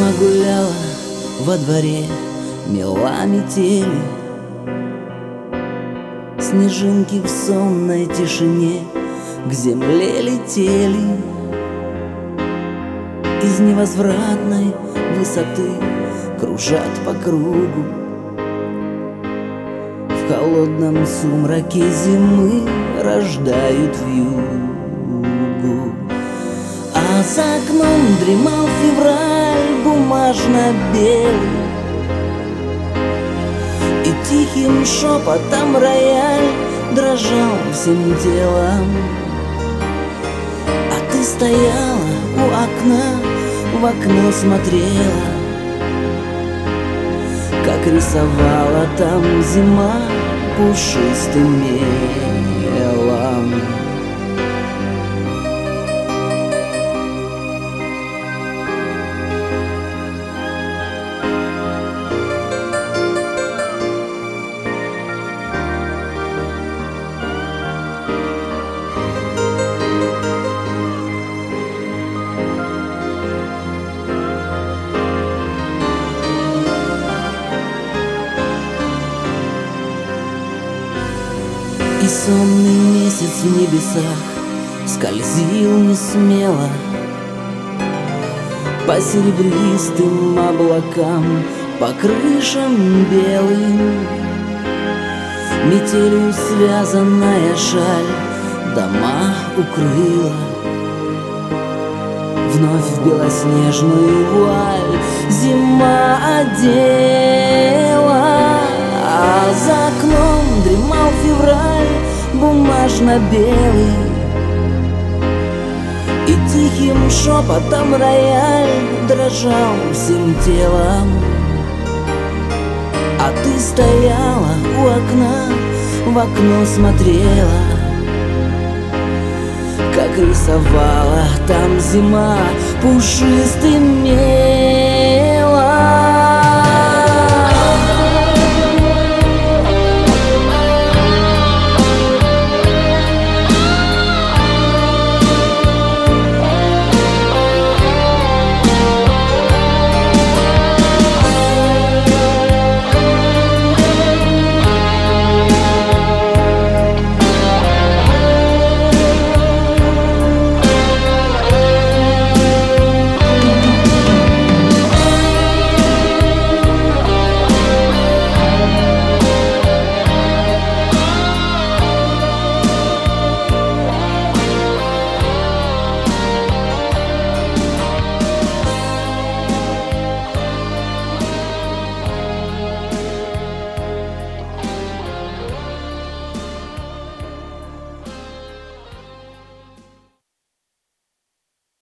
гуляла во дворе, мела метели. Снежинки в сонной тишине к земле летели. Из невозвратной высоты кружат по кругу. В холодном сумраке зимы рождают вьюгу. А за окном дремал февраль бумажно-белый, и тихим шепотом рояль дрожал всем телом. А ты стояла у окна, в окно смотрела, как рисовала там зима пушистым мелом. И сонный месяц в небесах скользил несмело по серебристым облакам, по крышам белым. Метелью связанная шаль дома укрыла, вновь в белоснежную вуаль зима одела. А за окном дремал февраль бумажно-белый, и тихим шепотом рояль дрожал всем телом. А ты стояла у окна, в окно смотрела, как рисовала там зима пушистым мелом.